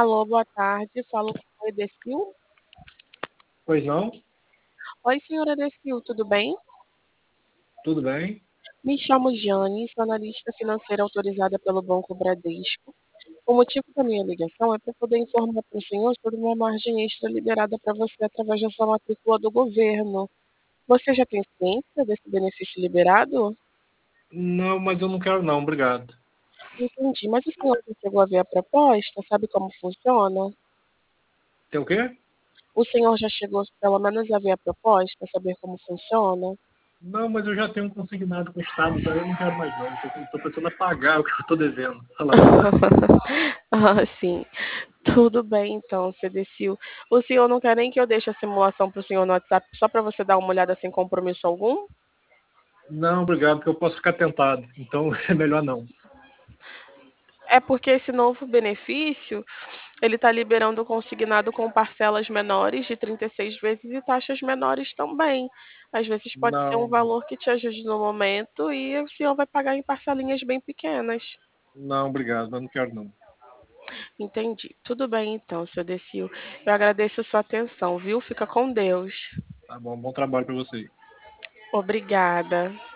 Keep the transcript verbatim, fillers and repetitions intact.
Alô, boa tarde. Falo com o Edecil. Pois não? Oi, senhora Edecil, tudo bem? Tudo bem? Me chamo Jane, sou analista financeira autorizada pelo Banco Bradesco. O motivo da minha ligação é para poder informar para o senhor sobre uma margem extra liberada para você através da sua matrícula do governo. Você já tem ciência desse benefício liberado? Não, mas eu não quero não, obrigado. Entendi, mas o senhor já chegou a ver a proposta? Sabe como funciona? Tem o quê? O senhor já chegou, pelo menos, a ver a proposta, saber como funciona? Não, mas eu já tenho um consignado com o Estado, já eu não quero mais não. Estou pensando em pagar o que eu estou devendo. Fala a verdade. Ah, sim. Tudo bem, então, Cedecil. O senhor não quer nem que eu deixe a simulação para o senhor no WhatsApp, só para você dar uma olhada sem compromisso algum? Não, obrigado, porque eu posso ficar tentado. Então é melhor não. É porque esse novo benefício, ele está liberando o consignado com parcelas menores de trinta e seis vezes e taxas menores também. Às vezes pode ser um Não, valor que te ajude no momento e o senhor vai pagar em parcelinhas bem pequenas. não, obrigado, eu não quero não. Entendi. Tudo bem então, seu Decil. Eu agradeço a sua atenção, viu? Fica com Deus. Tá bom, bom trabalho para você. Obrigada.